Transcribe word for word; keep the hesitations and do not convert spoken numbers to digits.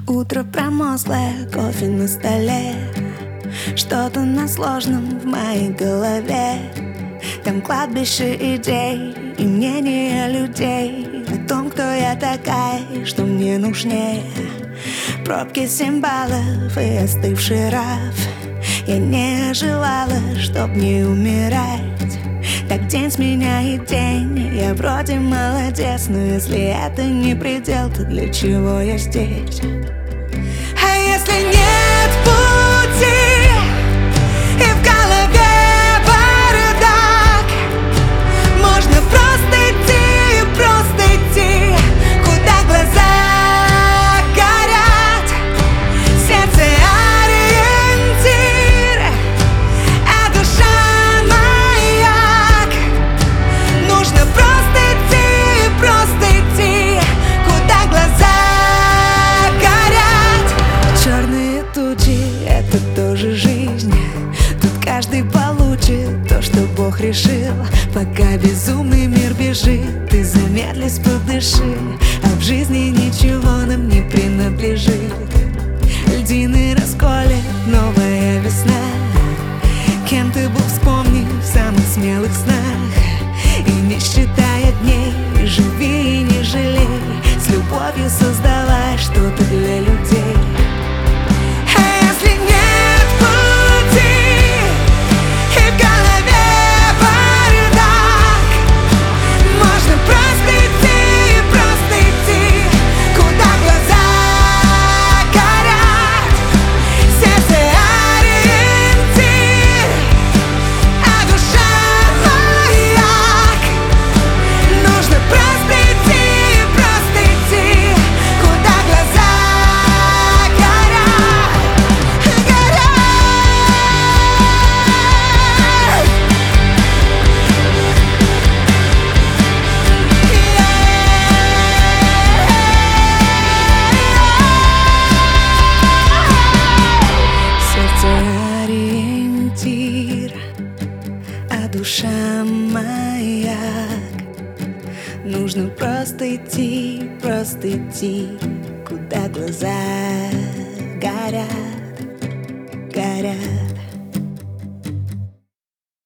Утро промозглое, кофе на столе, что-то на сложном в моей голове. Там кладбище идей и мнения людей о том, кто я такая, что мне нужнее. Пробки символов и остывший раф. Я не желала, чтоб не умирать. Так день сменяет день, я вроде молодец, но если это не предел, то для чего я здесь? А если нет пути, и в голове бардак, можно просто идти, просто идти, куда глаза горят. Сердце ориентир, а душа маяк. Нужно просто идти, просто идти, куда глаза горят. Черные тучи — это тоже жизнь. Тут каждый получит то, что Бог решил. Пока безумный мир бежит, ты замедлись, подыши. А в жизни ничего нам не принадлежит. Льдины расколет новая весна. Кем ты был, вспомни в самых смелых снах. И не считай дней, живи и не жалей. С любовью создавай что-то для людей. А душа маяк. Нужно просто идти, просто идти, куда глаза горят, горят.